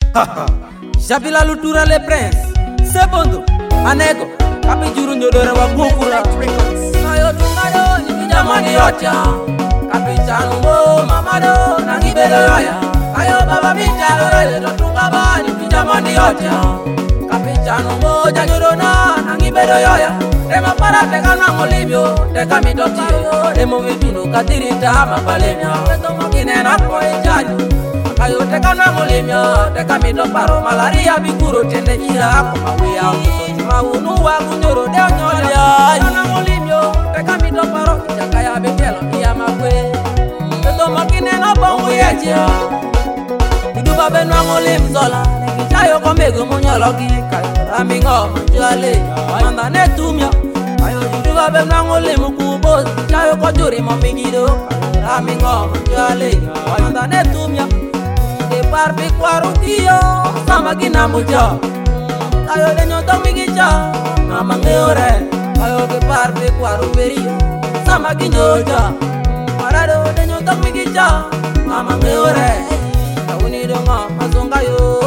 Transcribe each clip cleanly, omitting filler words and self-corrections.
Shabila Lutura le Prince Sebondo Anego Kapi juru nyodore wa kukura Nayo tungayo ni kijamani yotia Kapi chanungo mamado Nangibele yoya Kayo baba minjalo rele Totunga ba ni kijamani yotia Kapi chanungo janyurona Nangibele yoya Rema para teka nango libyo Teka mitotio Remo vipinu katirita mabalemya Weto mokine na koi jaju Kayo teka nango limyo Teka mito paro malaria bikuro Tende jira ako mawia Maunu wangu nyoro deo nyolia Nango limyo Teka mito paro Ijakaya betelo iya makwe Weto mokine na bongo yejia Iduba benu wango limzola Nekichayo komego munyologi Kayo ramingo manjale Manda netumyo Kayo iduba benu wango limu kubozi Chayo kojuri momingido Kayo ramingo manjale Manda netumyo Parpi kwarukiyo sama gina mujo Kayo de nyoto migicha Nama ngeore Kayo ke parpi kwaruberiyo sama ginyoja Parado de nyoto migicha Nama ngeore Kawuni dongo mazonga yo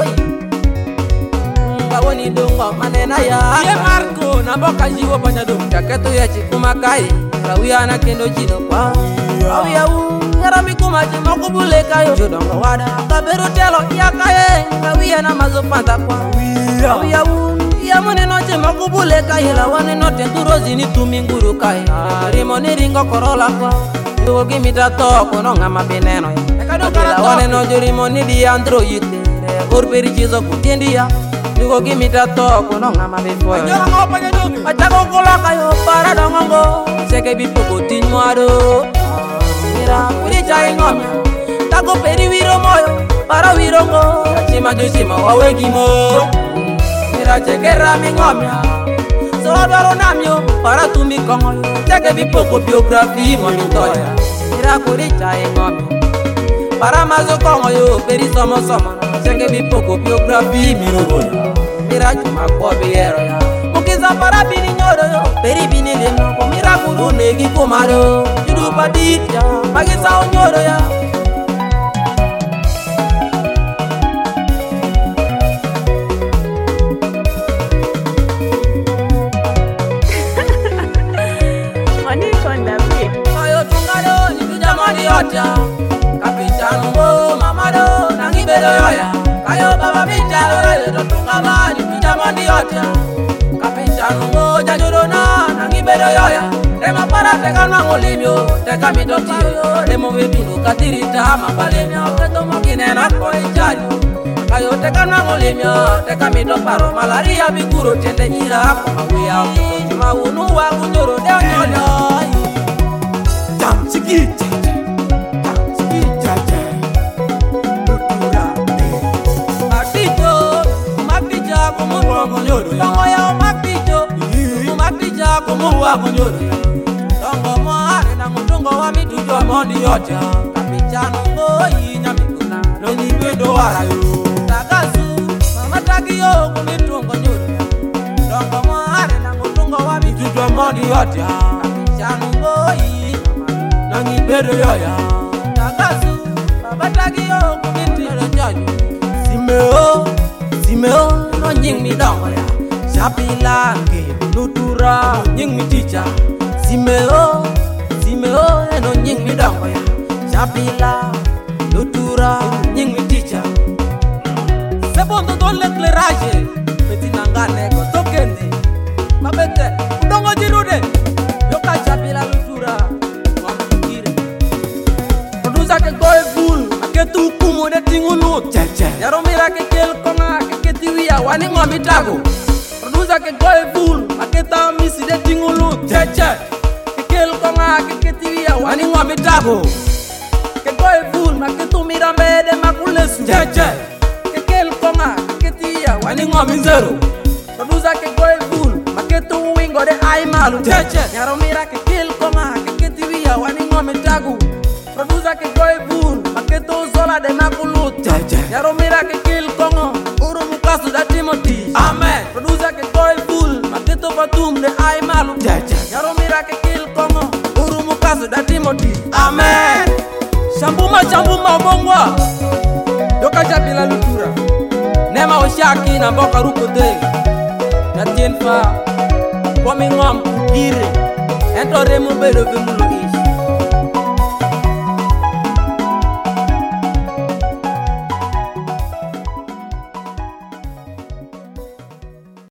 Kawuni dongo manena ya Ye Marco na boka jiwo panyado Jaketu ya chikumakai Rawia na kendo jino kwa Rawia Yarami kumaji makubule kayo Jodongo wada Kaberu telo iya kaye Kawiya na mazo panta kwa Kawiya iya mune noche makubule kaye La wane note nturozi ni tuminguru kaye Rimo ni ringo korola kwa Yugo gimita toko no ngama bineno La wane nojo rimo ni di andro yite Urberi chizo kutindia Yugo gimita toko no ngama bifoyo Achako kula kayo para dongongo Seke bipoko tinwado Mira, kuricha ingomya Tako peri wiro moyo Para wirongo Chima jushima wawegimo Mira chekera mingomya Sodoro namyo Para tumikongo Cheke bipoko biografi monitoya Mira kuricha ingomya Para mazo kongo yo Peri somo somo Cheke bipoko biografi mirogoya Mira chuma kwa biero ya Mukiza para bini nyoro yo Peri bini leno Mira kuru negi kumaro Judu paditya Magisa unyoro ya Mani konda mie Ayo tungado ni kijamani yotia Kapitano mo mamado Nangibelo yoya Kayo baba minjalo rele Totunga ba ni kijamani yotia Kapitano mo janyurona Nangibelo yoya Rema para teka nango libyo Teka mitotio Remo vipinu katirita mabalemya Weto mokine na koi jaju Kayo teka nango limyo Teka mito paro malaria bikuro Tende jira ako mawia Maunu wangu nyoro deo nyonya Jam chiki chacha Jam chiki chacha Lutura Maktijo Maktijo kumu wangu nyoro Tongo ya umaktijo Umaktijo kumu wangu nyoro Tongo moare na mutungo wa mitujo mondi yocha Kapichano ngoi nyamikuna Noni pendo warayo Tagasu mama tagiyo kumitungo nyoro Tongo moare na mutungo wa mitujo mondi yocha Kapichano ngoi Noni pendo yoya Tagasu mama tagiyo kumitungo nyoro Simeo no nying mi dongo ya Shabila nge Lutura nying mi ticha Simeo eno nying mi dongo ya Shabila Lutura nying mi ticha Sebondo don l'éclairage Peti nangane go tokende Mabete udongo jirude Yoka Shabila Lutura Mwamukire Produza ke goe full Aketu kumo de tingunu Cheche Yaromira ke kel konga Ke tiwia wani ngomitago Produza ke goe full Aketa misi de tingunu Cheche Kel konga keketiwia wani ngomitago Kegoe full maketumira mbede makulesu Cheche Kekel konga keketia wani ngomizero Produza kegoe full maketu wingo de aimalu Cheche Yaromira kekel konga keketiwia wani ngomitago Produza kegoe full maketu zola de makulut Cheche Yaromira kekel konga uru mukasu da Timothy Amen Produza kegoe full maketu fatum de aimalu Cheche Yaromira kekel konga uru mukasu da Timothy Amen Shambuma bongwa Yoka Shabila Lutura ema ushaki na mboka rukote na tien fa komi ngom kire ento remo bedo vimulu